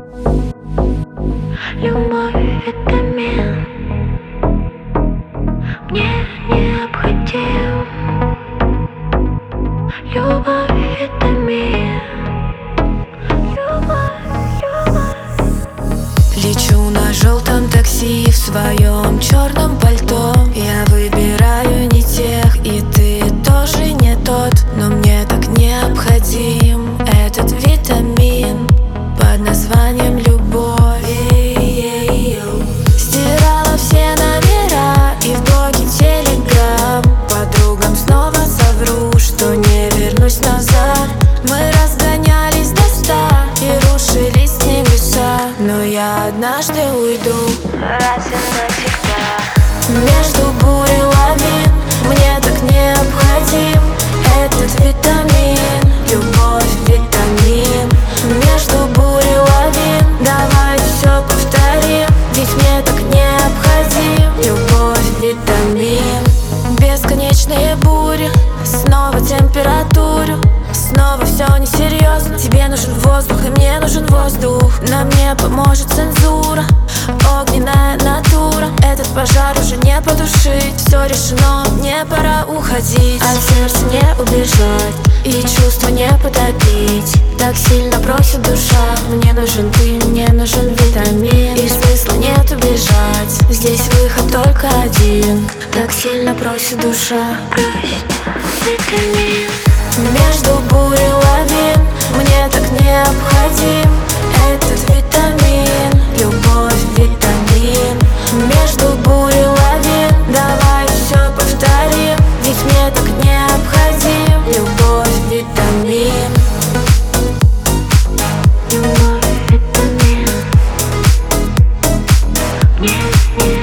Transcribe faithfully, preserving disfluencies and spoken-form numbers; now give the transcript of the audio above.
Любовь — витамин, мне необходим. Любовь — витамин, любовь, любовь. Лечу на желтом такси в своем черном пальто. Я выбираю не тех, и ты тоже не тот. Но мне так необходим этот витамин под названием любовь. Стирала все номера и в блоге телеграм. Подругам снова совру, что не вернусь назад. Мы разгонялись до ста и рушились небеса. Но я однажды уйду Раз и навсегда. между бурь и лавин. Мне так необходим этот витамин. Любовь, витамин. Между бурь и лавин. Давай все повторим, ведь мне так необходим. Любовь, витамин. Бесконечные бури, снова температуру. Снова все несерьезно. Тебе нужен воздух, и мне нужен воздух. На мне поможет цензура, огненная натура. Этот пожар уже не потушить. Все решено, мне пора уходить. От сердца не убежать и чувства не потопить. Так сильно просит душа. Мне нужен ты, мне нужен витамин. И смысла нет убежать, здесь выход только один. Так сильно просит душа. Просит витамин. Между бурь и лавин. Мне так необходим этот витамин. Любовь, витамин. Между бурь и лавин. Давай все повторим, ведь мне так необходим. Любовь, витамин. Любовь — витамин, мне необходим.